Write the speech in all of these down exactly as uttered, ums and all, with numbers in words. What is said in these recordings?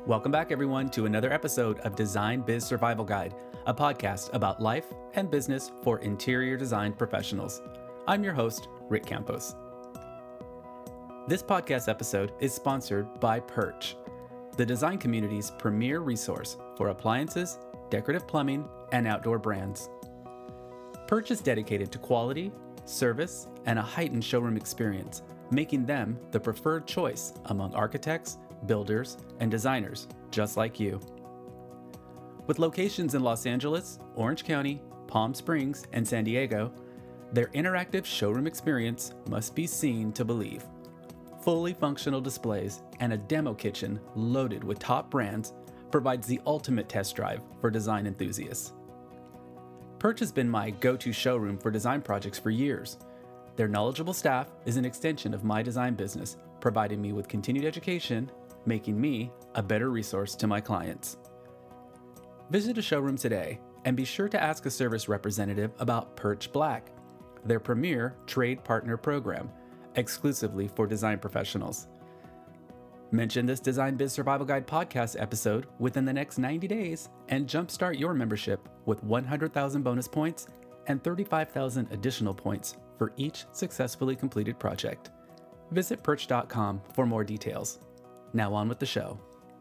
Welcome back, everyone, to another episode of Design Biz Survival Guide, a podcast about life and business for interior design professionals. I'm your host, Rick Campos. This podcast episode is sponsored by Perch, the design community's premier resource for appliances, decorative plumbing, and outdoor brands. Perch is dedicated to quality, service, and a heightened showroom experience, making them the preferred choice among architects, builders, and designers just like you. With locations in Los Angeles, Orange County, Palm Springs, and San Diego, their interactive showroom experience must be seen to believe. Fully functional displays and a demo kitchen loaded with top brands provides the ultimate test drive for design enthusiasts. Perch has been my go-to showroom for design projects for years. Their knowledgeable staff is an extension of my design business, providing me with continued education, making me a better resource to my clients. Visit a showroom today and be sure to ask a service representative about Perch Black, their premier trade partner program, exclusively for design professionals. Mention this Design Biz Survival Guide podcast episode within the next ninety days and jumpstart your membership with one hundred thousand bonus points and thirty-five thousand additional points for each successfully completed project. Visit perch dot com for more details. Now on with the show.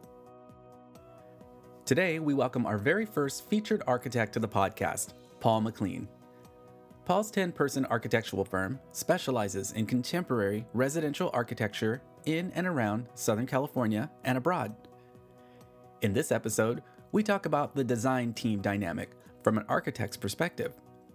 Today, we welcome our very first featured architect to the podcast, Paul McLean. Paul's ten-person architectural firm specializes in contemporary residential architecture in and around Southern California and abroad. In this episode, we talk about the design team dynamic from an architect's perspective.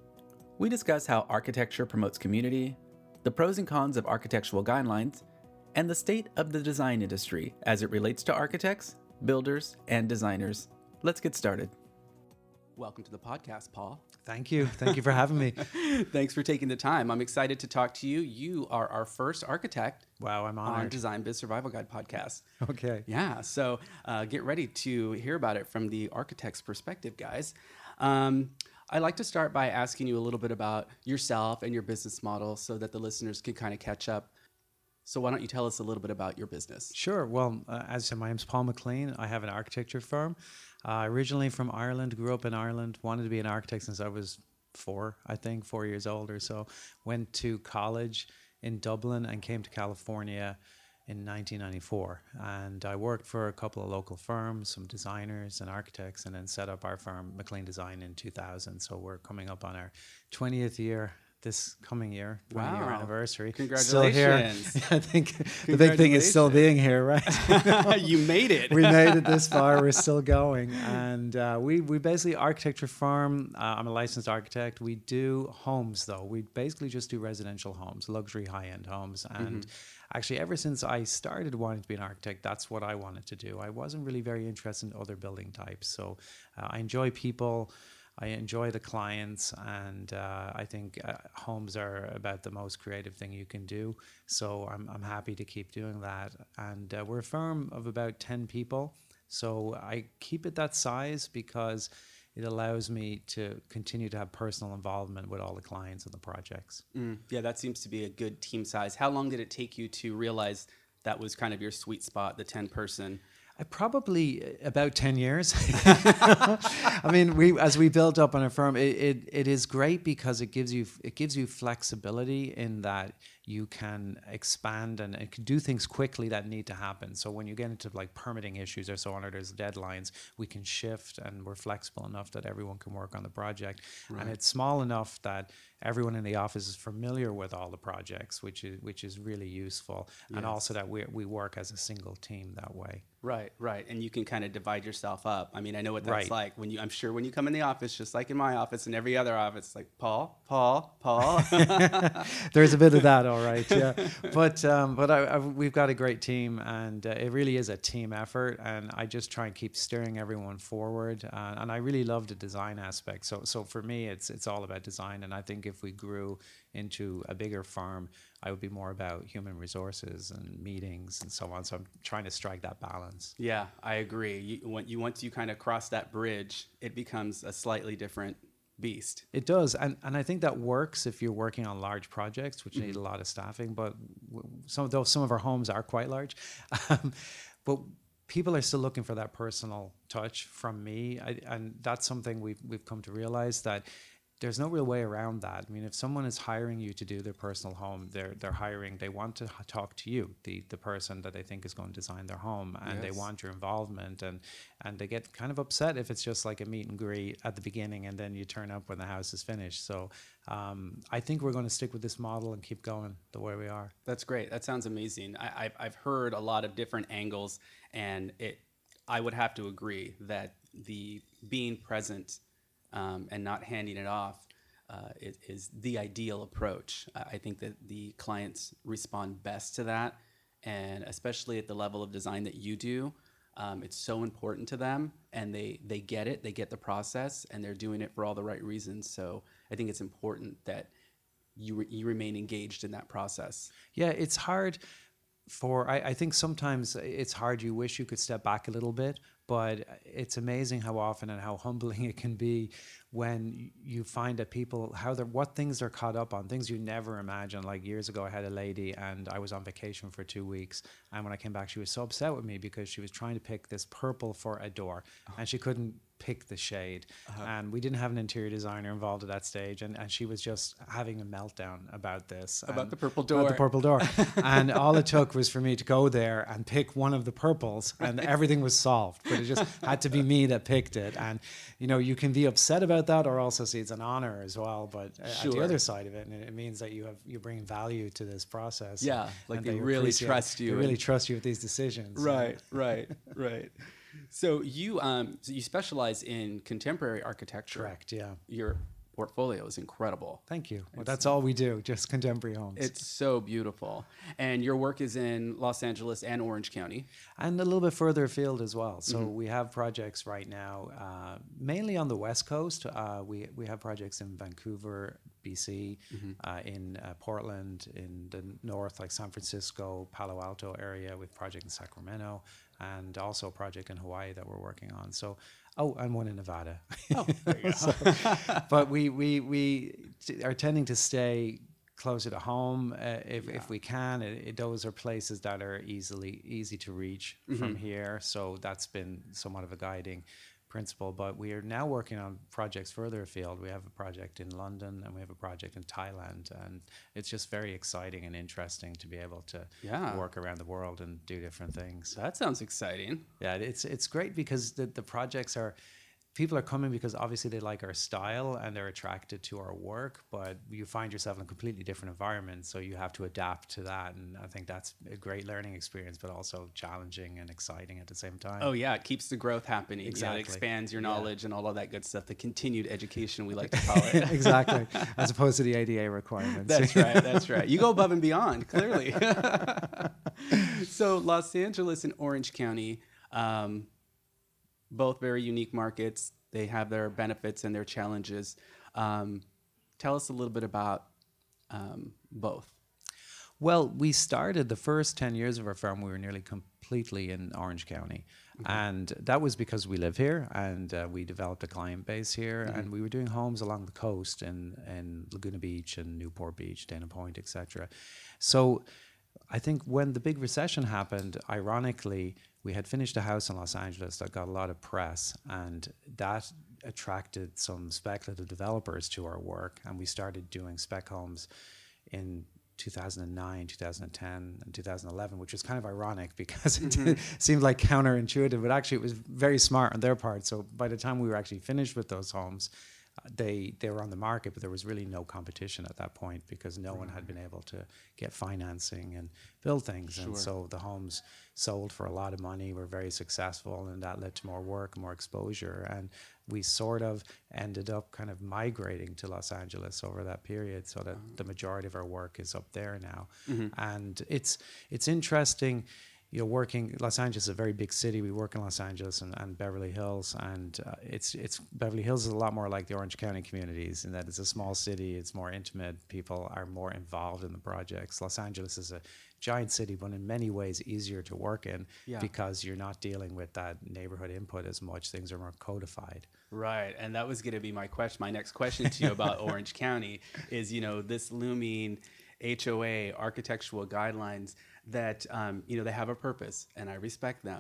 We discuss how architecture promotes community, the pros and cons of architectural guidelines, and the state of the design industry as it relates to architects, builders, and designers. Let's get started. Welcome to the podcast, Paul. Thank you. Thank you for having me. Thanks for taking the time. I'm excited to talk to you. You are our first architect. Wow, I'm honored. On Design Biz Survival Guide podcast. Okay. Yeah, so uh, get ready to hear about it from the architect's perspective, guys. Um, I'd like to start by asking you a little bit about yourself and your business model so that the listeners can kind of catch up. So why don't you tell us a little bit about your business? Sure. Well, uh, as I said, my name's Paul McLean. I have an architecture firm. Uh, originally from Ireland, grew up in Ireland, wanted to be an architect since I was four, I think, four years old or so. Went to college in Dublin and came to California in nineteen ninety-four. And I worked for a couple of local firms, some designers and architects, and then set up our firm, McLean Design, in two thousand. So we're coming up on our twentieth year this coming year, twenty wow. year anniversary. Congratulations. Still here. I think the big thing is still being here, right? You made it. We made it this far. We're still going. And uh, we, we basically architecture firm. Uh, I'm a licensed architect. We do homes, though. We basically just do residential homes, luxury high-end homes. And mm-hmm. actually, ever since I started wanting to be an architect, that's what I wanted to do. I wasn't really very interested in other building types. So uh, I enjoy people. I enjoy the clients, and uh, I think uh, homes are about the most creative thing you can do. So I'm I'm happy to keep doing that. And uh, we're a firm of about ten people. So I keep it that size because it allows me to continue to have personal involvement with all the clients and the projects. Mm, yeah, that seems to be a good team size. How long did it take you to realize that was kind of your sweet spot, the ten person? I probably about ten years. I mean, we as we build up on a firm, it, it it is great because it gives you it gives you flexibility in that you can expand and it can do things quickly that need to happen. So when you get into like permitting issues or so on, or there's deadlines, we can shift and we're flexible enough that everyone can work on the project. Right. And it's small enough that everyone in the office is familiar with all the projects, which is which is really useful. Yes. And also that we we work as a single team that way. Right, right. And you can kind of divide yourself up. I mean, I know what that's right. like. When you, I'm sure when you come in the office, just like in my office and every other office, it's like, Paul, Paul, Paul. There's a bit of that, all right, yeah. But um, but I, I, we've got a great team, and uh, it really is a team effort, and I just try and keep steering everyone forward. Uh, and I really love the design aspect. So so for me, it's it's all about design, and I think if we grew into a bigger firm, I would be more about human resources and meetings and so on. So I'm trying to strike that balance. Yeah, I agree. You, when you once you kind of cross that bridge, it becomes a slightly different beast. It does, and and I think that works if you're working on large projects, which mm-hmm. need a lot of staffing. But some of those, some of our homes are quite large, um, but people are still looking for that personal touch from me. I, and that's something we've, we've come to realize, that there's no real way around that. I mean, if someone is hiring you to do their personal home, they're they're hiring, they want to h- talk to you, the the person that they think is going to design their home, and Yes. they want your involvement, and and they get kind of upset if it's just like a meet and greet at the beginning, and then you turn up when the house is finished. So um, I think we're going to stick with this model and keep going the way we are. That's great. That sounds amazing. I, I've, I've heard a lot of different angles, and it. I would have to agree that the being present um, and not handing it off uh, is, is the ideal approach. I I think that the clients respond best to that, and especially at the level of design that you do, um, it's so important to them, and they they get it. They get the process, and they're doing it for all the right reasons. So I think it's important that you re- you remain engaged in that process. Yeah, it's hard for, I, I think sometimes it's hard. You wish you could step back a little bit, but it's amazing how often and how humbling it can be when you find that people, how they're, what things they're caught up on, things you never imagined. Like years ago, I had a lady and I was on vacation for two weeks. And when I came back, she was so upset with me because she was trying to pick this purple for a door and she couldn't pick the shade. Uh-huh. And we didn't have an interior designer involved at that stage. And, and she was just having a meltdown about this. About the purple door. About the purple door. And all it took was for me to go there and pick one of the purples and everything was solved. But it just had to be me that picked it. And, you know, you can be upset about that or also see it's an honor as well. But Sure. at the other side of it, and it means that you have, you bring value to this process. Yeah, and, like and they they really appreciate- trust you They really and- trust you with these decisions. Right, right, right. So you um so you specialize in contemporary architecture. Correct, yeah. Your portfolio is incredible. Thank you. Well, that's all we do, just contemporary homes. It's so beautiful. And your work is in Los Angeles and Orange County. And a little bit further afield as well. So mm-hmm. we have projects right now, uh, mainly on the West Coast. Uh, we, we have projects in Vancouver, B C, mm-hmm. uh, in uh, Portland, in the north, like San Francisco, Palo Alto area. We have a project in Sacramento, and also a project in Hawaii that we're working on. So, oh, and one in Nevada. Oh, there you go. so, but we, we, we t- are tending to stay closer to home uh, if, yeah. if we can. It, it, those are places that are easily easy to reach mm-hmm. from here. So that's been somewhat of a guiding principle. But we are now working on projects further afield. We have a project in London and we have a project in Thailand, and it's just very exciting and interesting to be able to yeah. work around the world and do different things. That sounds exciting. Yeah, it's it's great because the, the projects are, people are coming because obviously they like our style and they're attracted to our work, but you find yourself in a completely different environment, so you have to adapt to that. And I think that's a great learning experience, but also challenging and exciting at the same time. Oh yeah, it keeps the growth happening. Exactly. Yeah, it expands your knowledge yeah. and all of that good stuff. The continued education, we like to call it. Exactly, as opposed to the A D A requirements. That's right, that's right. You go above and beyond, clearly. So Los Angeles and Orange County, um, both very unique markets. They have their benefits and their challenges. Um, tell us a little bit about um, both. Well, we started the first ten years of our firm, we were nearly completely in Orange County. Mm-hmm. And that was because we live here and uh, we developed a client base here. Mm-hmm. And we were doing homes along the coast in, in Laguna Beach and Newport Beach, Dana Point, et cetera. So I think when the big recession happened, ironically, we had finished a house in Los Angeles that got a lot of press, and that attracted some speculative developers to our work. And we started doing spec homes in two thousand nine, two thousand ten, and two thousand eleven, which was kind of ironic because it mm-hmm. seemed like counterintuitive, but actually it was very smart on their part. So by the time we were actually finished with those homes, They they were on the market, but there was really no competition at that point because no one had been able to get financing and build things. Sure. And so the homes sold for a lot of money, were very successful, and that led to more work, more exposure. And we sort of ended up kind of migrating to Los Angeles over that period, so that mm-hmm. the majority of our work is up there now. Mm-hmm. And it's it's interesting. You know, working, Los Angeles is a very big city. We work in Los Angeles and, and Beverly Hills, and uh, it's it's Beverly Hills is a lot more like the Orange County communities in that it's a small city, it's more intimate, people are more involved in the projects. Los Angeles is a giant city, but in many ways easier to work in yeah. because you're not dealing with that neighborhood input as much. Things are more codified. Right, and that was going to be my question. My next question to you about Orange County is, you know, this looming H O A, architectural guidelines that, um, you know, they have a purpose, and I respect them.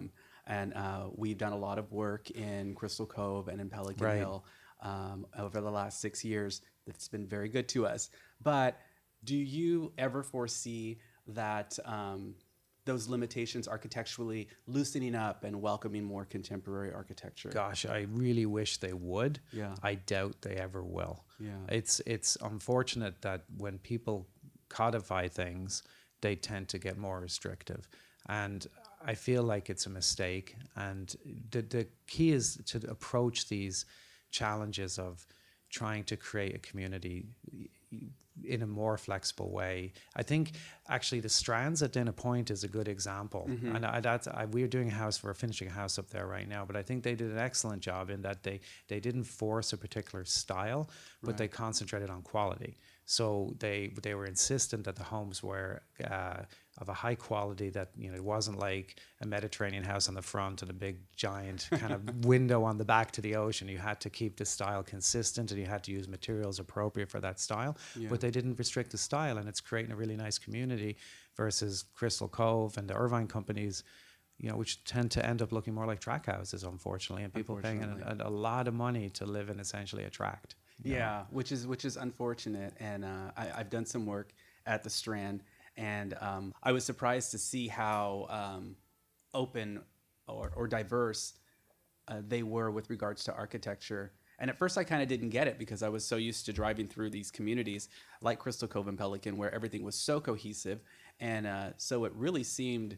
and uh, we've done a lot of work in Crystal Cove and in Pelican Right. Hill um, over the last six years. It's been very good to us. But do you ever foresee that um, those limitations architecturally loosening up and welcoming more contemporary architecture? Gosh, I really wish they would. Yeah. I doubt they ever will. Yeah. It's it's unfortunate that when people codify things, they tend to get more restrictive. And I feel like it's a mistake. And the the key is to approach these challenges of trying to create a community in a more flexible way. I think actually the Strands at Dana Point is a good example. Mm-hmm. And I, that's, I, we're doing a house, we're finishing a house up there right now, but I think they did an excellent job in that they, they didn't force a particular style, but right. they concentrated on quality. So they they were insistent that the homes were uh, of a high quality, that, you know, it wasn't like a Mediterranean house on the front and a big giant kind of window on the back to the ocean. You had to keep the style consistent and you had to use materials appropriate for that style. Yeah. But they didn't restrict the style, and it's creating a really nice community versus Crystal Cove and the Irvine companies, you know, which tend to end up looking more like track houses, unfortunately, and people paying a, a, a lot of money to live in essentially a tract. Yeah, know? which is which is unfortunate. And uh, I, I've done some work at the Strand, and um, I was surprised to see how um, open or, or diverse uh, they were with regards to architecture. And at first I kind of didn't get it because I was so used to driving through these communities like Crystal Cove and Pelican, where everything was so cohesive. And uh, so it really seemed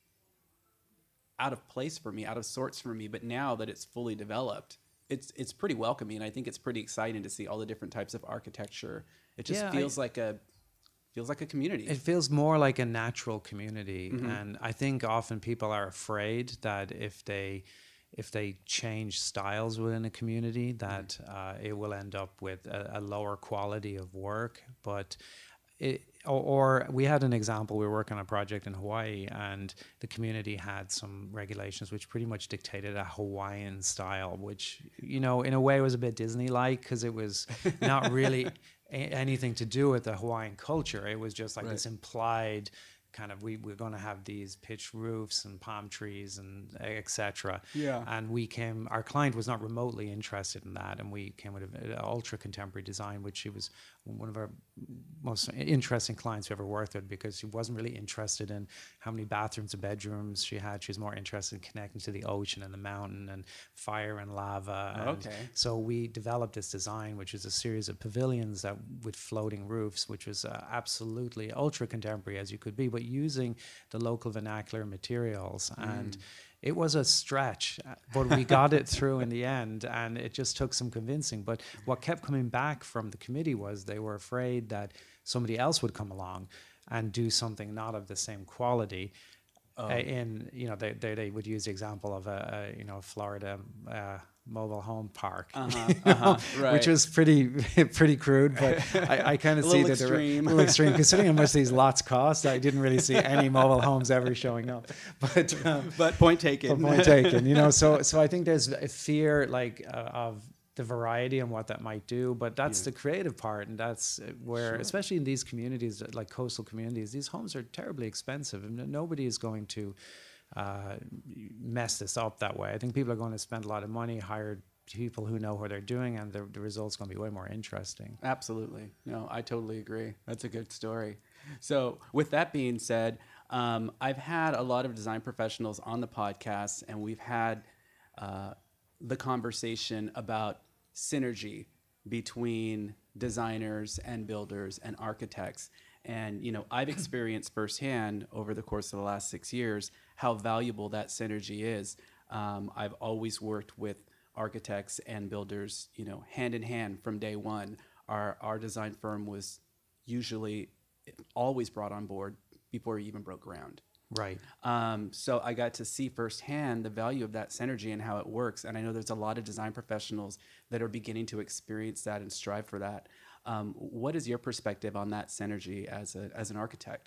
out of place for me, out of sorts for me. But now that it's fully developed, it's it's pretty welcoming. I think it's pretty exciting to see all the different types of architecture. It just yeah, feels I, like a feels like a community. It feels more like a natural community. Mm-hmm. And I think often people are afraid that if they if they change styles within a community, that uh, it will end up with a, a lower quality of work. But it, or, or we had an example, we were working on a project in Hawaii, and the community had some regulations which pretty much dictated a Hawaiian style, which, you know, in a way was a bit Disney-like, because it was not really a- anything to do with the Hawaiian culture. It was just like right. this implied kind of, we, we're going to have these pitched roofs and palm trees and et cetera. Yeah. And we came, our client was not remotely interested in that. And we came with an ultra contemporary design, which he was one of our most interesting clients we ever worked with, because she wasn't really interested in how many bathrooms and bedrooms she had. She was more interested in connecting to the ocean and the mountain and fire and lava. And okay. so we developed this design, which is a series of pavilions that with floating roofs, which was uh, absolutely ultra contemporary as you could be, but using the local vernacular materials. Mm. And it was a stretch, but we got it through in the end, and it just took some convincing. But what kept coming back from the committee was they were afraid that somebody else would come along and do something not of the same quality. Oh. Uh, in, you know, they, they they would use the example of a, a you know, Florida uh, mobile home park, uh-huh, uh-huh, right. which was pretty pretty crude, but I, I kind of see that they're a little extreme considering how much these lots cost. I didn't really see any mobile homes ever showing up, but um, but point taken. But point taken. You know, so so I think there's a fear like uh, of the variety and what that might do, but that's yeah. the creative part, and that's where, sure. especially in these communities like coastal communities, these homes are terribly expensive, and nobody is going to uh, mess this up that way. I think people are going to spend a lot of money, hire people who know what they're doing, and the, the result's going to be way more interesting. Absolutely. No, I totally agree. That's a good story. So with that being said, um, I've had a lot of design professionals on the podcast, and we've had uh, the conversation about synergy between designers and builders and architects. And, you know, I've experienced firsthand over the course of the last six years how valuable that synergy is. Um, I've always worked with architects and builders, you know, hand in hand from day one. Our our design firm was usually always brought on board before we even broke ground. Right. Um, so I got to see firsthand the value of that synergy and how it works. And I know there's a lot of design professionals that are beginning to experience that and strive for that. Um, what is your perspective on that synergy as a as an architect?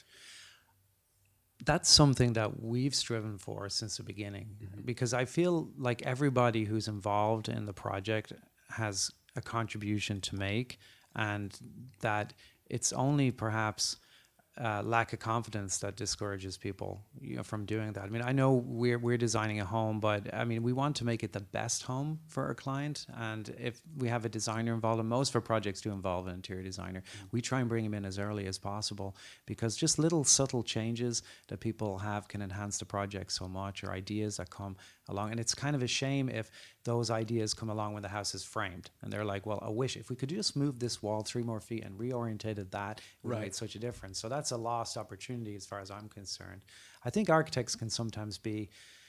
That's something that we've striven for since the beginning, mm-hmm. because I feel like everybody who's involved in the project has a contribution to make, and that it's only perhaps uh, lack of confidence that discourages people, you know, from doing that. I mean, I know we're we're designing a home, but I mean, we want to make it the best home for our client. And if we have a designer involved, and most of our projects do involve an interior designer, mm-hmm. we try and bring him in as early as possible, because just little subtle changes that people have can enhance the project so much, or ideas that come along. And it's kind of a shame if those ideas come along when the house is framed and they're like, well, I wish if we could just move this wall three more feet and reorientated that, it would right. make such a difference. So that's a lost opportunity as far as I'm concerned. I think architects can sometimes be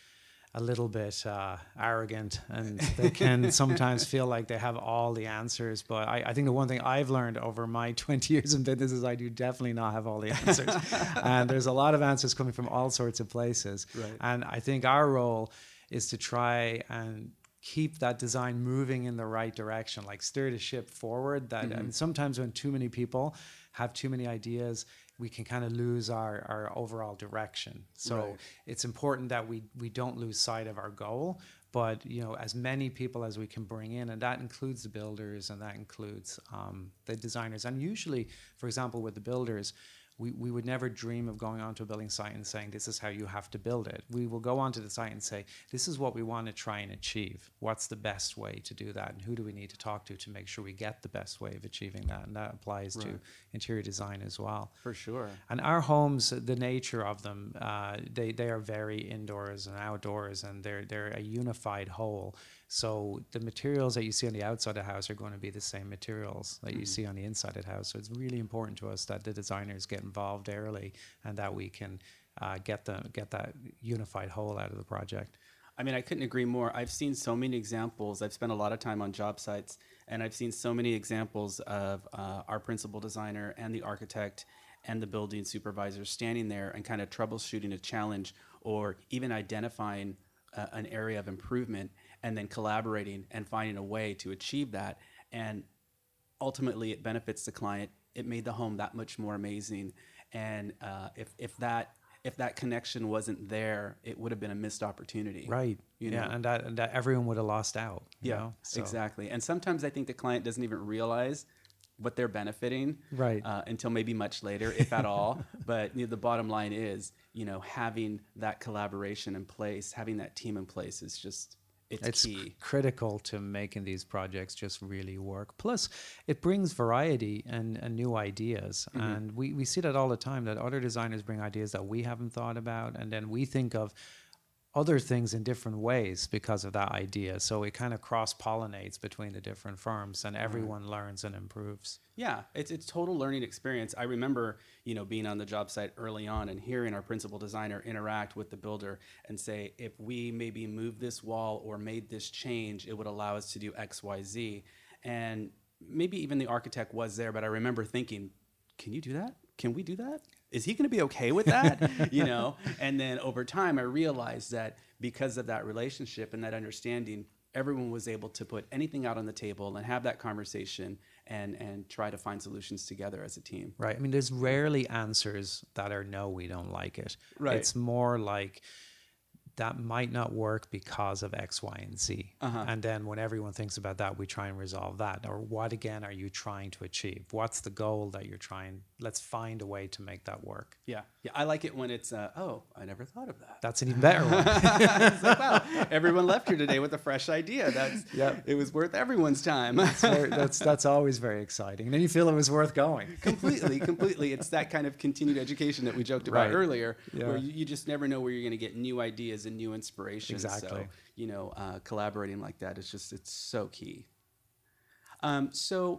a little bit uh, arrogant, and they can sometimes feel like they have all the answers. But I, I think the one thing I've learned over my twenty years in business is I do definitely not have all the answers. And there's a lot of answers coming from all sorts of places. Right. And I think our role is to try and keep that design moving in the right direction, like steer the ship forward. That mm-hmm. and sometimes when too many people have too many ideas, we can kind of lose our, our overall direction. So right. it's important that we we don't lose sight of our goal, but you know, as many people as we can bring in, and that includes the builders, and that includes um, the designers. And usually, for example, with the builders, we, we would never dream of going onto a building site and saying, this is how you have to build it. We will go onto the site and say, this is what we want to try and achieve. What's the best way to do that? And who do we need to talk to to make sure we get the best way of achieving that? And that applies right. to interior design as well. For sure. And our homes, the nature of them, uh, they, they are very indoors and outdoors, and they're, they're a unified whole. So the materials that you see on the outside of the house are going to be the same materials that mm-hmm. you see on the inside of the house. So it's really important to us that the designers get involved early, and that we can uh, get the get that unified whole out of the project. I mean, I couldn't agree more. I've seen so many examples. I've spent a lot of time on job sites, and I've seen so many examples of uh, our principal designer and the architect and the building supervisor standing there and kind of troubleshooting a challenge, or even identifying uh, an area of improvement, and then collaborating and finding a way to achieve that. And ultimately, it benefits the client. It made the home that much more amazing. And uh, if if that if that connection wasn't there, it would have been a missed opportunity. Right. You yeah, know? and that and that everyone would have lost out. You yeah, know? So. Exactly. And sometimes I think the client doesn't even realize what they're benefiting right. uh, until maybe much later, if at all. But you know, the bottom line is, you know, having that collaboration in place, having that team in place is just. It's, it's key. critical to making these projects just really work. Plus, it brings variety and, and new ideas. Mm-hmm. And we, we see that all the time, that other designers bring ideas that we haven't thought about. And then we think of other things in different ways because of that idea. So it kind of cross-pollinates between the different firms, and everyone right. learns and improves. Yeah, it's it's total learning experience. I remember, you know, being on the job site early on and hearing our principal designer interact with the builder and say, if we maybe moved this wall or made this change, it would allow us to do X, Y, Z. And maybe even the architect was there, but I remember thinking, can you do that? Can we do that? Is he going to be okay with that? You know? And then over time, I realized that because of that relationship and that understanding, everyone was able to put anything out on the table and have that conversation and, and try to find solutions together as a team. Right. I mean, there's rarely answers that are, no, we don't like it. Right. It's more like, that might not work because of X, Y, and Z. Uh-huh. And then when everyone thinks about that, we try and resolve that. Or what, again, are you trying to achieve? What's the goal that you're trying? Let's find a way to make that work. Yeah. Yeah. I like it when it's, uh, oh, I never thought of that. That's an even better one. It's like, wow, everyone left here today with a fresh idea. That's, yep. It was worth everyone's time. that's, very, that's, that's always very exciting. And then you feel it was worth going. completely, completely. It's that kind of continued education that we joked about right. earlier, yeah. where you, you just never know where you're going to get new ideas and new inspiration. Exactly. So, you know, uh, collaborating like that is just, it's so key. Um, so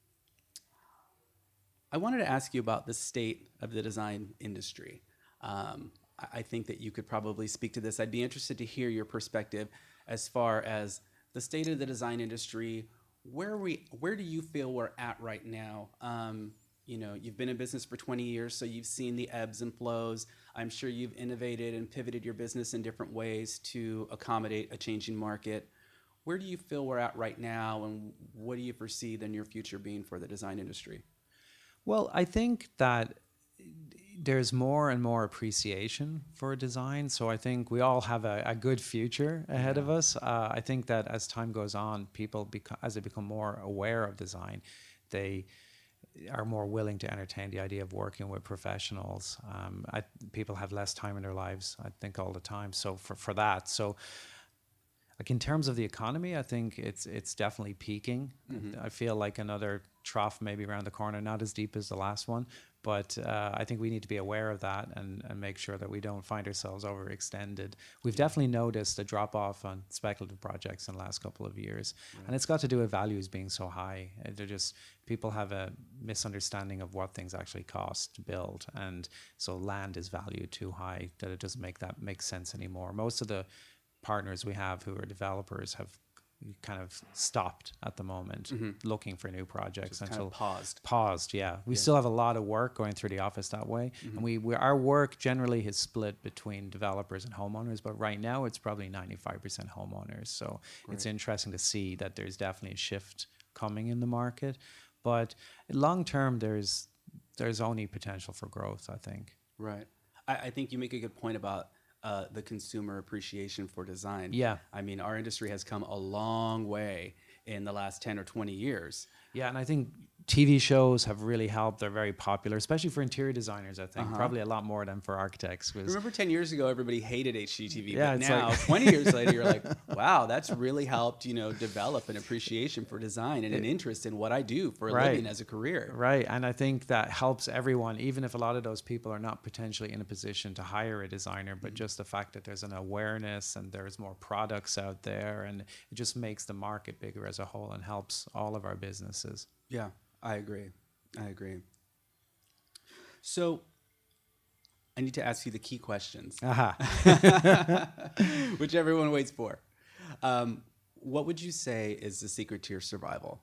I wanted to ask you about the state of the design industry. Um, I think that you could probably speak to this. I'd be interested to hear your perspective as far as the state of the design industry. Where we, where do you feel we're at right now? Um, You know, you've been in business for twenty years, so you've seen the ebbs and flows. I'm sure you've innovated and pivoted your business in different ways to accommodate a changing market. Where do you feel we're at right now, and what do you foresee the near future being for the design industry? Well, I think that there's more and more appreciation for design. So I think we all have a, a good future ahead yeah. of us. Uh, I think that as time goes on, people, beco- as they become more aware of design, they... are more willing to entertain the idea of working with professionals. Um, I, people have less time in their lives, I think, all the time. So for, for that, so like in terms of the economy, I think it's it's definitely peaking. Mm-hmm. I feel like another trough maybe around the corner, not as deep as the last one, but uh, I think we need to be aware of that and, and make sure that we don't find ourselves overextended. We've definitely noticed a drop off on speculative projects in the last couple of years, right. and it's got to do with values being so high. They're just people have a misunderstanding of what things actually cost to build, and so land is valued too high that it doesn't make that make sense anymore. Most of the partners we have who are developers have kind of stopped at the moment mm-hmm. looking for new projects. Just until kind of paused. Paused, yeah. We yeah. still have a lot of work going through the office that way. Mm-hmm. And we, we our work generally is split between developers and homeowners, but right now it's probably ninety-five percent homeowners. So Great. It's interesting to see that there's definitely a shift coming in the market. But long term, there's there's only potential for growth, I think. Right. I, I think you make a good point about Uh, the consumer appreciation for design. Yeah. I mean, our industry has come a long way in the last ten or twenty years. Yeah, and I think T V shows have really helped. They're very popular, especially for interior designers, I think. Uh-huh. Probably a lot more than for architects. Remember ten years ago, everybody hated H G T V, yeah, but now, like twenty years later, you're like, wow, that's really helped, you know, develop an appreciation for design and an interest in what I do for a right. living as a career. Right, and I think that helps everyone, even if a lot of those people are not potentially in a position to hire a designer, but mm-hmm. just the fact that there's an awareness and there's more products out there, and it just makes the market bigger as a whole and helps all of our businesses. Yeah, I agree. I agree. So I need to ask you the key questions, uh-huh. which everyone waits for. Um, what would you say is the secret to your survival?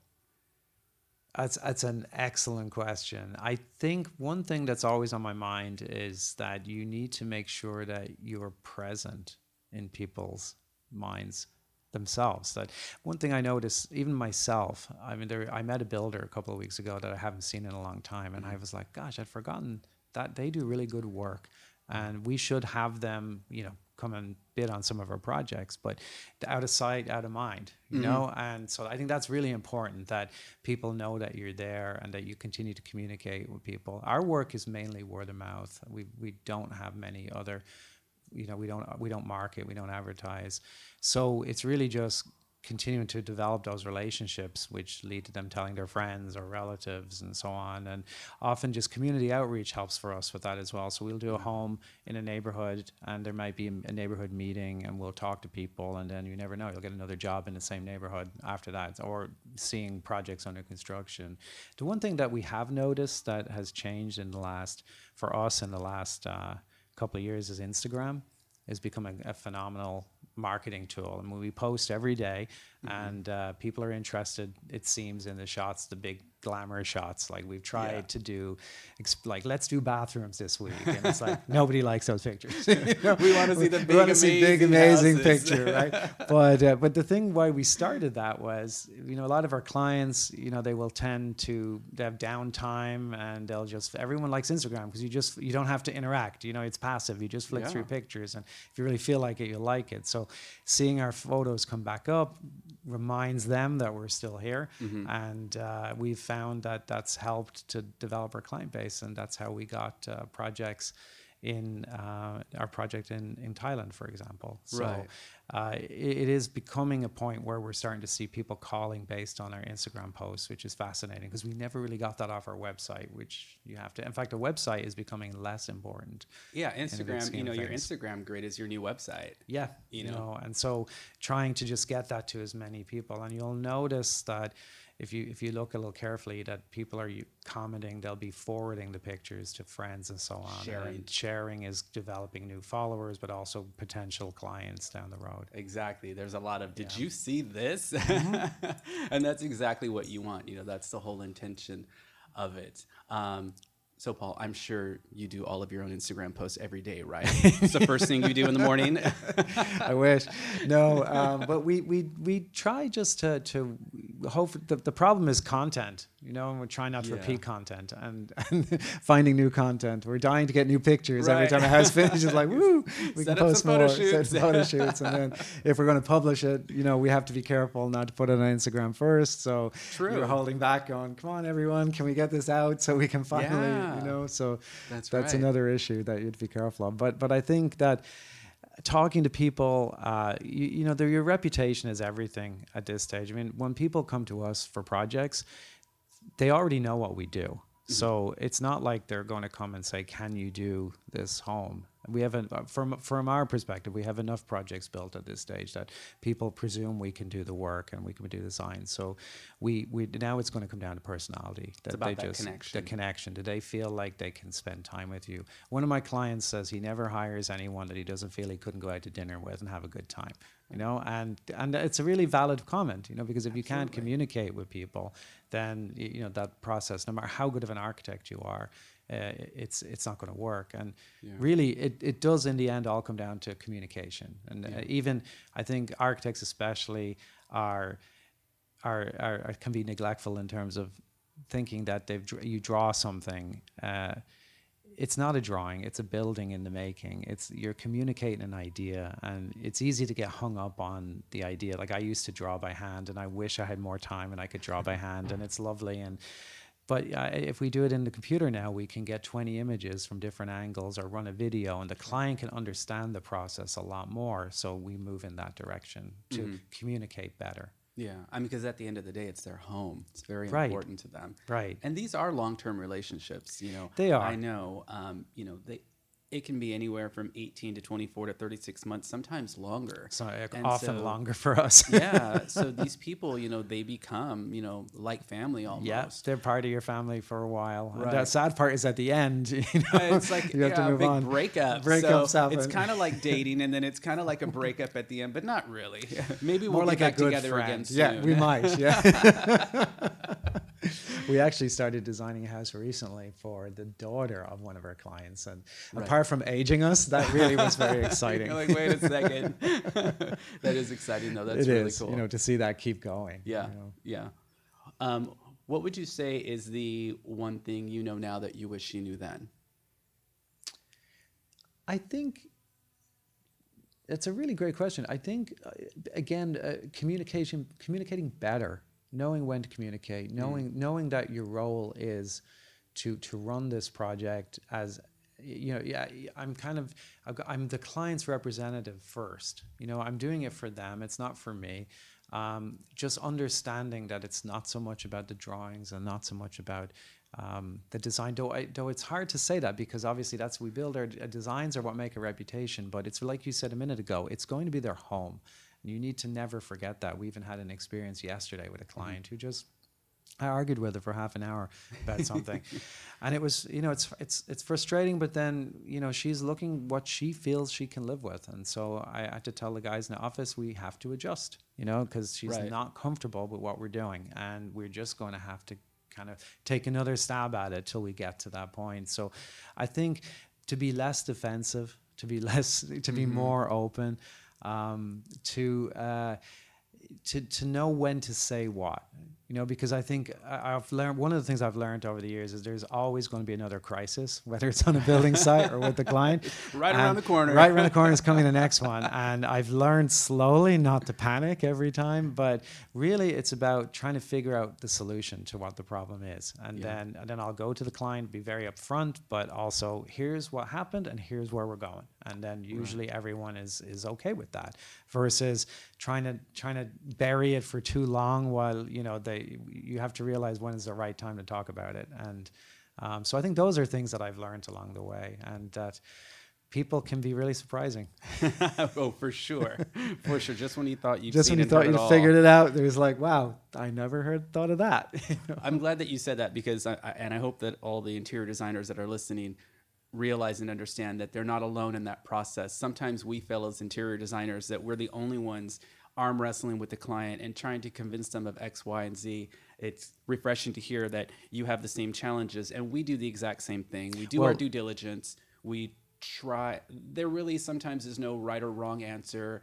That's that's an excellent question. I think one thing that's always on my mind is that you need to make sure that you're present in people's minds themselves. That one thing I noticed, even myself, I mean, there, I met a builder a couple of weeks ago that I haven't seen in a long time, and I was like, gosh, I'd forgotten that they do really good work, and we should have them, you know, come and bid on some of our projects, but out of sight, out of mind, you mm-hmm. know? And so I think that's really important, that people know that you're there and that you continue to communicate with people. Our work is mainly word of mouth. We we don't have many other, you know, we don't we don't market, we don't advertise. So it's really just continuing to develop those relationships, which lead to them telling their friends or relatives and so on. And often just community outreach helps for us with that as well. So we'll do a home in a neighborhood, and there might be a neighborhood meeting, and we'll talk to people, and then you never know, you'll get another job in the same neighborhood after that, or seeing projects under construction. The one thing that we have noticed that has changed in the last, for us in the last uh, couple of years, is Instagram is becoming a phenomenal marketing tool. And when we post every day, mm-hmm. and uh, people are interested, it seems, in the shots, the big glamour shots. Like we've tried yeah. to do, exp- like let's do bathrooms this week, and it's like nobody likes those pictures. You know? We want to see the big, we want to see big, amazing houses. picture, right? But uh, but the thing why we started that was, you know, a lot of our clients, you know, they will tend to they have downtime, and they'll just everyone likes Instagram because you just you don't have to interact. You know, it's passive. You just flick yeah. through pictures, and if you really feel like it, you like it. So seeing our photos come back up reminds them that we're still here, mm-hmm. and uh, we've found that that's helped to develop our client base, and that's how we got uh, projects in uh, our project in, in Thailand, for example. So right. uh, it, it is becoming a point where we're starting to see people calling based on our Instagram posts, which is fascinating because we never really got that off our website, which you have to. In fact, a website is becoming less important. Yeah, Instagram, you know, your Instagram grid is your new website. Yeah, you know? know, you know, and so trying to just get that to as many people, and you'll notice that if you if you look a little carefully, that people are commenting, they'll be forwarding the pictures to friends and so on. Sharing. And sharing is developing new followers, but also potential clients down the road. Exactly. There's a lot of, did yeah. you see this? Mm-hmm. And that's exactly what you want. You know, that's the whole intention of it. Um, So, Paul, I'm sure you do all of your own Instagram posts every day, right? It's the first thing you do in the morning. I wish. No, um, but we, we we try just to, to hope the, the problem is content, you know, and we're trying not to Yeah. repeat content and, and finding new content. We're dying to get new pictures every Right. time a house finishes. Like, woo, we Set can up post some more, photo set shoots. photo shoots, and then if we're going to publish it, you know, we have to be careful not to put it on Instagram first. So True. you're holding back, going, come on, everyone, can we get this out so we can finally, Yeah. you know? So That's that's right. another issue that you'd be careful of. But but I think that talking to people, uh, you, you know, their, your reputation is everything at this stage. I mean, when people come to us for projects, they already know what we do. Mm-hmm. So it's not like they're going to come and say, can you do this home? We have, a, from from our perspective, we have enough projects built at this stage that people presume we can do the work and we can do the design. So we, we now it's going to come down to personality. That It's about they that just, connection. The connection. Do they feel like they can spend time with you? One of my clients says he never hires anyone that he doesn't feel he couldn't go out to dinner with and have a good time. You know, and and it's a really valid comment. You know, because if you can't Absolutely. communicate with people, then y- you know that process, no matter how good of an architect you are, uh, it's it's not going to work. And Yeah. really, it, it does in the end all come down to communication. And Yeah. uh, even I think architects especially are, are are are can be neglectful in terms of thinking that they've dr- you draw something. Uh, it's not a drawing, it's a building in the making. It's you're communicating an idea, and it's easy to get hung up on the idea. Like I used to draw by hand, and I wish I had more time and I could draw by hand, and it's lovely. And but uh, if we do it in the computer now, we can get twenty images from different angles or run a video, and the client can understand the process a lot more. So we move in that direction to Mhm. communicate better. Yeah, I mean, because at the end of the day, it's their home. It's very Right. important to them. Right. And these are long-term relationships, you know. They are. I know, um, you know, they it can be anywhere from eighteen to twenty-four to thirty-six months, sometimes longer. So uh, And often so- longer for us. Yeah, so these people, you know, they become, you know, like family almost. Yeah, they're part of your family for a while. And Right. the sad part is at the end, you know, It's like you have yeah, to a move big on. breakup. Breakups so happen. It's kind of like dating, and then it's kind of like a breakup at the end, but not really. Maybe we'll More be like back a good together friend. again soon. Yeah, we might. Yeah. We actually started designing a house recently for the daughter of one of our clients, and Right. apart from aging us, that really was very exciting. You're like, wait a second. That is exciting, though. That's It really is, cool. you know, to see that keep going. yeah, you know. yeah. Um, what would you say is the one thing you know now that you wish you knew then? I think it's a really great question. I think, uh, again, uh, communication, communicating better, knowing when to communicate, knowing knowing that your role is to to run this project as, you know, yeah, I'm kind of, I've got, I'm the client's representative first. You know, I'm doing it for them. It's not for me. Um, just understanding that it's not so much about the drawings and not so much about um, the design. Though, I, though it's hard to say that because obviously that's we build our uh, designs are what make a reputation. But it's like you said a minute ago. It's going to be their home, and you need to never forget that. We even had an experience yesterday with a client who just. I argued with her for half an hour about something, and it was, you know, it's it's it's frustrating. But then, you know, she's looking what she feels she can live with, and so I had to tell the guys in the office we have to adjust, you know, because she's Right. not comfortable with what we're doing, and we're just going to have to kind of take another stab at it till we get to that point. So, I think to be less defensive, to be less, to be Mhm. more open, um, to. Uh, to to know when to say what, you know, because I think I- I've learned one of the things I've learned over the years is there's always going to be another crisis, whether it's on a building site or with the client. Right around And the corner. Right around the corner is coming the next one, and I've learned slowly not to panic every time. But really, it's about trying to figure out the solution to what the problem is, and Yeah. then and then I'll go to the client, be very upfront, but also here's what happened and here's where we're going, and then usually everyone is is okay with that, versus trying to trying to bury it for too long while, you know, they you have to realize when is the right time to talk about it. And um, so I think those are things that I've learned along the way, and that people can be really surprising. Oh, for sure, for sure. Just when you thought you've Just seen when you and thought heard you it all. figured it out, there's like, wow, I never heard thought of that. You know? I'm glad that you said that because, I, I, and I hope that all the interior designers that are listening realize and understand that they're not alone in that process. Sometimes we feel as interior designers that we're the only ones arm wrestling with the client and trying to convince them of X, Y, and Z. It's refreshing to hear that you have the same challenges, and we do the exact same thing. We do Well- our due diligence. We try. There really sometimes is no right or wrong answer.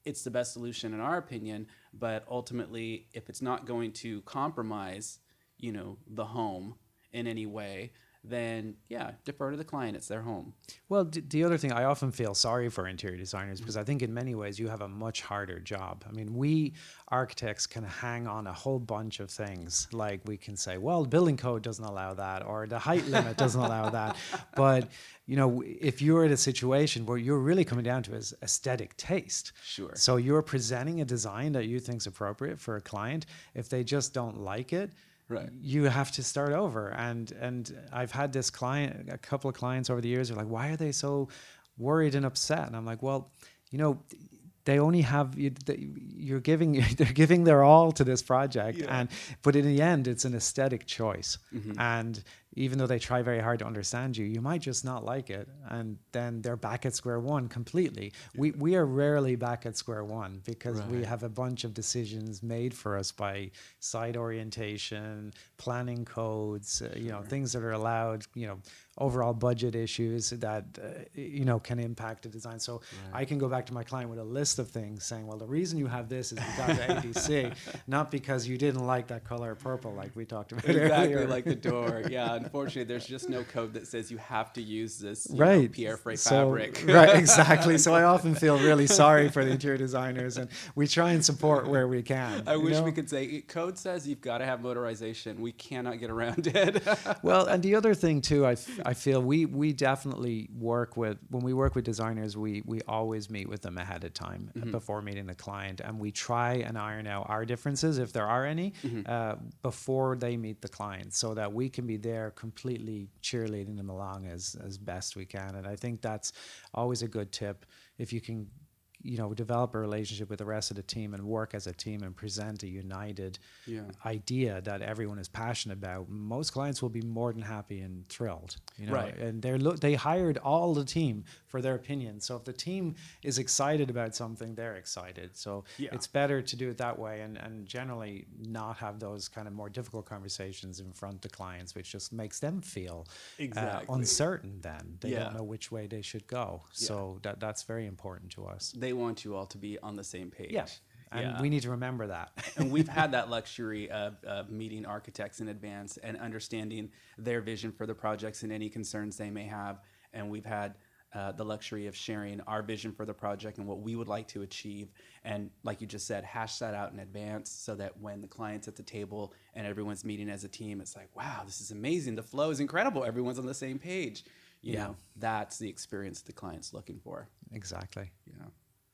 it's the best solution in our opinion, but ultimately, if it's not going to compromise, you know, the home in any way, then yeah, defer to the client. It's their home. Well, d- the other thing, I often feel sorry for interior designers because I think in many ways you have a much harder job. I mean, we architects can hang on a whole bunch of things. Like we can say, well, the building code doesn't allow that, or the height limit doesn't allow that. But, you know, if you're in a situation where you're really coming down to is aesthetic taste. Sure. So you're presenting a design that you think is appropriate for a client. If they just don't like it, right, you have to start over. And and I've had this client, a couple of clients over the years are like, why are they so worried and upset? And I'm like, well, you know, they only have you, you're giving they're giving their all to this project, yeah. and but in the end, it's an aesthetic choice. Mm-hmm. And even though they try very hard to understand you, you might just not like it, and then they're back at square one completely. Yeah. We we are rarely back at square one because right. we have a bunch of decisions made for us by site orientation, planning codes, uh, you know, things that are allowed, you know, overall budget issues that uh, you know can impact the design. So right. I can go back to my client with a list of things saying, well, the reason you have this is because of A B C, not because you didn't like that color purple like we talked about exactly earlier. Like the door. Yeah, unfortunately, there's just no code that says you have to use this you right. know, Pierre Frey so, fabric. Right, exactly. So I often feel really sorry for the interior designers, and we try and support where we can. I wish know? we could say code says you've got to have motorization. We cannot get around it. Well, and the other thing too, I, I feel we we definitely work with, when we work with designers, we we always meet with them ahead of time mm-hmm. before meeting the client, and we try and iron out our differences, if there are any, mm-hmm. uh, before they meet the client, so that we can be there completely cheerleading them along as as best we can. And I think that's always a good tip. If you can, you know, develop a relationship with the rest of the team and work as a team and present a united yeah. idea that everyone is passionate about, most clients will be more than happy and thrilled, you know, right. and they're lo- they hired all the team for their opinion. So if the team is excited about something, they're excited. So yeah. it's better to do it that way, and, and generally not have those kind of more difficult conversations in front of clients, which just makes them feel exactly. uh, uncertain then. They yeah. don't know which way they should go. Yeah. So that that's very important to us. They want you all to be on the same page. Yeah. And yeah. we need to remember that. And we've had that luxury of, of meeting architects in advance and understanding their vision for the projects and any concerns they may have. And we've had uh, the luxury of sharing our vision for the project and what we would like to achieve. And like you just said, hash that out in advance so that when the client's at the table and everyone's meeting as a team, it's like, wow, this is amazing. The flow is incredible. Everyone's on the same page. You yeah. know, that's the experience the client's looking for. Exactly. Yeah.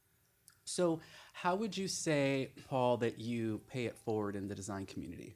So how would you say, Paul, that you pay it forward in the design community?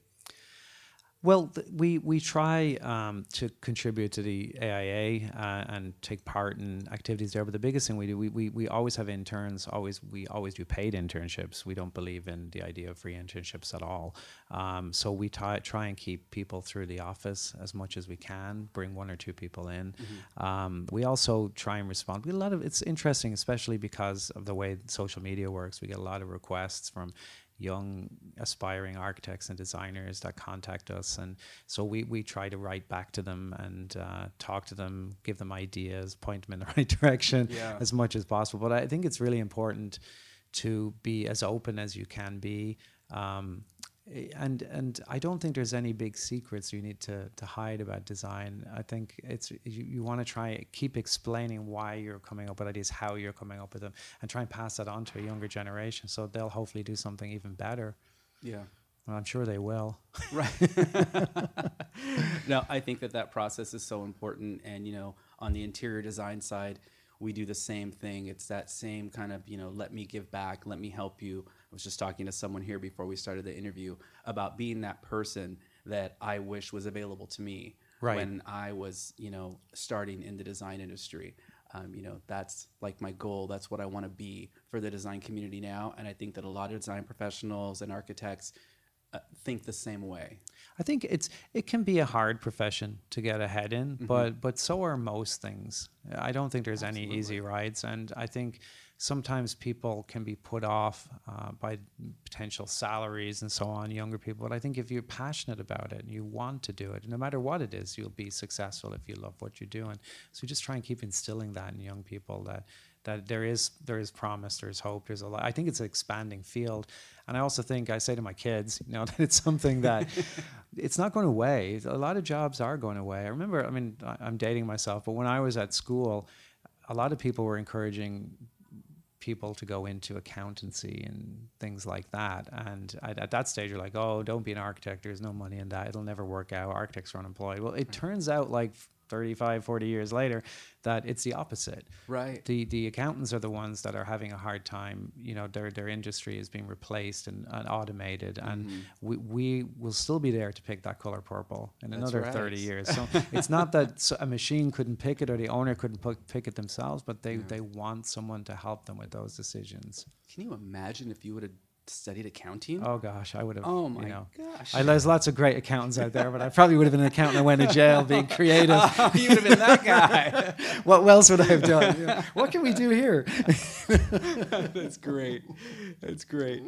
Well, th- we we try um, to contribute to the A I A uh, and take part in activities there. But the biggest thing we do, we, we we always have interns. Always we always do paid internships. We don't believe in the idea of free internships at all. Um, so we t- try and keep people through the office as much as we can. Bring one or two people in. Mm-hmm. Um, we also try and respond. We get a lot of. It's interesting, especially because of the way social media works. We get a lot of requests from young aspiring architects and designers that contact us, and so we we try to write back to them and uh, talk to them, give them ideas, point them in the right direction yeah. as much as possible. But I think it's really important to be as open as you can be, um, and and I don't think there's any big secrets you need to to hide about design. I think it's you, you want to try keep explaining why you're coming up with ideas, how you're coming up with them, and try and pass that on to a younger generation so they'll hopefully do something even better. Yeah. Well, I'm sure they will. Right. No, I think that that process is so important. And, you know, on the interior design side, we do the same thing. It's that same kind of, you know, let me give back, let me help you. I was just talking to someone here before we started the interview about being that person that I wish was available to me right. when I was, you know, starting in the design industry. Um, you know, that's like my goal. That's what I want to be for the design community now. And I think that a lot of design professionals and architects uh, think the same way. I think it's it can be a hard profession to get ahead in, mm-hmm. but but so are most things. I don't think there's Absolutely. any easy rides, and I think sometimes people can be put off uh, by potential salaries and so on, younger people. But I think if you're passionate about it and you want to do it, no matter what it is, you'll be successful if you love what you're doing. So just try and keep instilling that in young people, that that there is there is promise, there's hope, there's a lot. I think it's an expanding field, and I also think I say to my kids, you know, that it's something that it's not going away. A lot of jobs are going away. I remember, I mean, I'm dating myself, but when I was at school, a lot of people were encouraging people to go into accountancy and things like that. And at, at that stage, you're like, oh, don't be an architect. There's no money in that. It'll never work out. Architects are unemployed. Well, it turns out like thirty-five, forty years later, that it's the opposite. Right. The the accountants are the ones that are having a hard time. You know, their their industry is being replaced and, and automated, mm-hmm. and we, we will still be there to pick that color purple in That's another right. thirty years. So it's not that a machine couldn't pick it or the owner couldn't pick it themselves, but they, yeah. they want someone to help them with those decisions. Can you imagine if you would have studied accounting? Oh gosh, I would have. Oh my you know, gosh! I, there's lots of great accountants out there, but I probably would have been an accountant and went to jail being creative. Oh, you would have been that guy. What else would I have done? You know, what can we do here? That's great. That's great.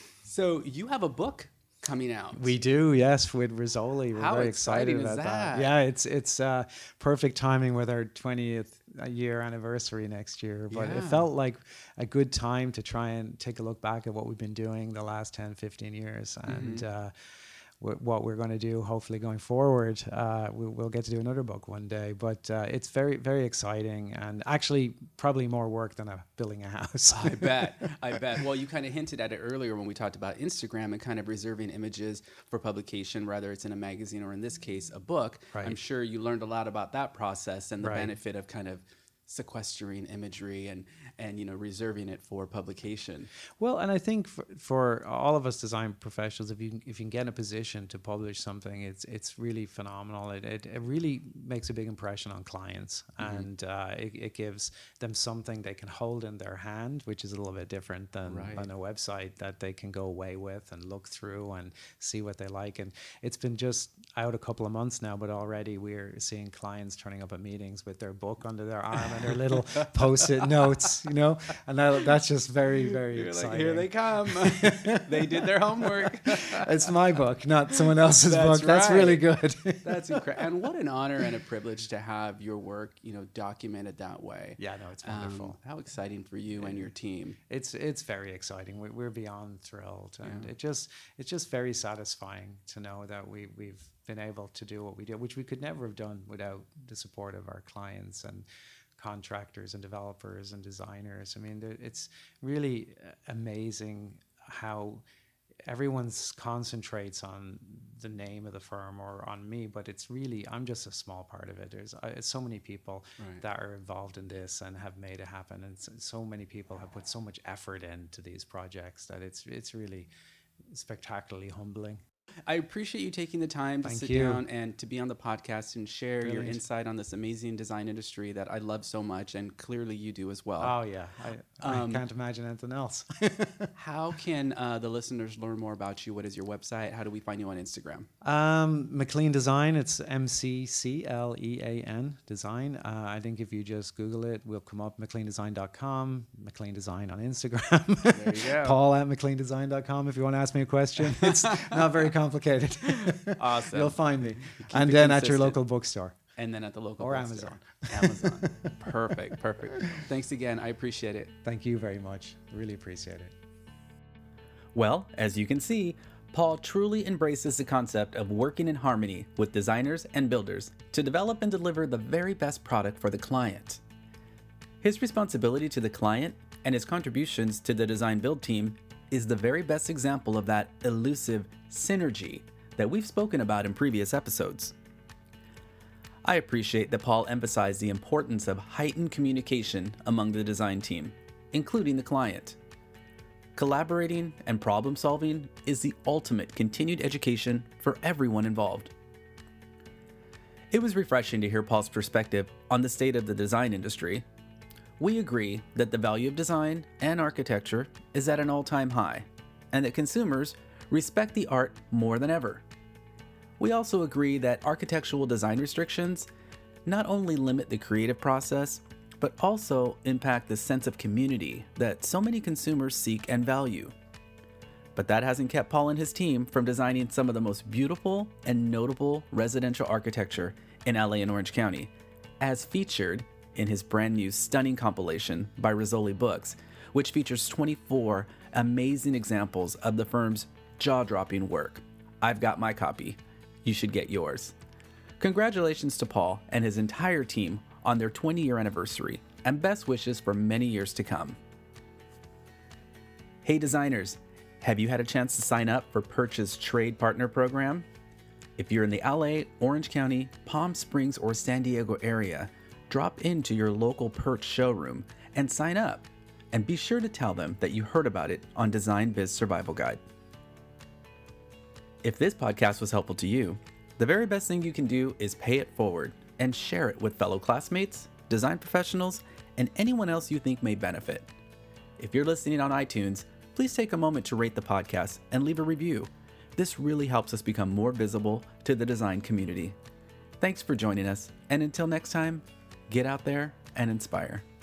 So you have a book coming out. We do, yes, with Rizzoli. We're How very excited exciting about is that. that? Yeah, it's it's uh, perfect timing with our twentieth year anniversary next year. But Yeah. it felt like a good time to try and take a look back at what we've been doing the last ten, fifteen years. And Mm-hmm. uh, wh- what we're going to do, hopefully going forward, uh, we, we'll get to do another book one day. But uh, it's very, very exciting, and actually probably more work than a, building a house. I bet. I bet. Well, you kind of hinted at it earlier when we talked about Instagram and kind of reserving images for publication, whether it's in a magazine or in this case, a book. Right. I'm sure you learned a lot about that process and the Right. benefit of kind of sequestering imagery and, and, you know, reserving it for publication. Well, and I think for, for all of us design professionals, if you can- if you can get in a position to publish something, it's it's really phenomenal. It it, it really makes a big impression on clients, Mm-hmm. and uh, it, it gives them something they can hold in their hand, which is a little bit different than Right. on a website that they can go away with and look through and see what they like. And it's been just out a couple of months now, but already we're seeing clients turning up at meetings with their book under their arm and their little post-it notes, you know, and that, that's just very, very You're exciting. like, here they come. They did their homework. It's my book, not someone else's That's book. That's right. really good. That's incredible. And what an honor and a privilege to have your work, you know, documented that way. Yeah, no, it's Um, wonderful. how exciting for you and your team. It's it's very exciting. We, we're beyond thrilled, and Yeah. it just it's just very satisfying to know that we we've been able to do what we do, which we could never have done without the support of our clients and contractors and developers and designers. I mean, there- it's really uh, amazing how everyone's concentrates on the name of the firm or on me, but it's really, I'm just a small part of it. There's uh, so many people Right. that are involved in this and have made it happen, and so, so many people have put so much effort into these projects that it's it's really spectacularly humbling. I appreciate you taking the time to Thank sit you. down and to be on the podcast and share your Brilliant. insight on this amazing design industry that I love so much, and clearly you do as well. Oh yeah, I, Um, I can't imagine anything else. How can uh, the listeners learn more about you? What is your website? How do we find you on Instagram? Um, McLean Design, it's M C C L E A N Design. Uh, I think if you just Google it, we'll come up, mclean design dot com, McLean Design on Instagram. There you go. Paul at mclean design dot com if you want to ask me a question. It's not very complicated. Awesome. You'll find me. Keep And it then at your consistent. local bookstore. And then at the local Or bookstore. Amazon. Perfect, perfect. Thanks again. I appreciate it. Thank you very much. Really appreciate it. Well, as you can see, Paul truly embraces the concept of working in harmony with designers and builders to develop and deliver the very best product for the client. His responsibility to the client and his contributions to the design build team is the very best example of that elusive synergy that we've spoken about in previous episodes. I appreciate that Paul emphasized the importance of heightened communication among the design team, including the client. Collaborating and problem solving is the ultimate continued education for everyone involved. It was refreshing to hear Paul's perspective on the state of the design industry. We agree that the value of design and architecture is at an all-time high, and that consumers respect the art more than ever. We also agree that architectural design restrictions not only limit the creative process, but also impact the sense of community that so many consumers seek and value. But that hasn't kept Paul and his team from designing some of the most beautiful and notable residential architecture in L A and Orange County, as featured in his brand new stunning compilation by Rizzoli Books, which features twenty-four amazing examples of the firm's jaw-dropping work. I've got my copy. You should get yours. Congratulations to Paul and his entire team on their twenty-year anniversary, and best wishes for many years to come. Hey designers, have you had a chance to sign up for Perch's Trade Partner Program? If you're in the L A, Orange County, Palm Springs, or San Diego area, drop into your local Perch showroom and sign up. And be sure to tell them that you heard about it on Design Biz Survival Guide. If this podcast was helpful to you, the very best thing you can do is pay it forward and share it with fellow classmates, design professionals, and anyone else you think may benefit. If you're listening on iTunes, please take a moment to rate the podcast and leave a review. This really helps us become more visible to the design community. Thanks for joining us, and until next time, get out there and inspire.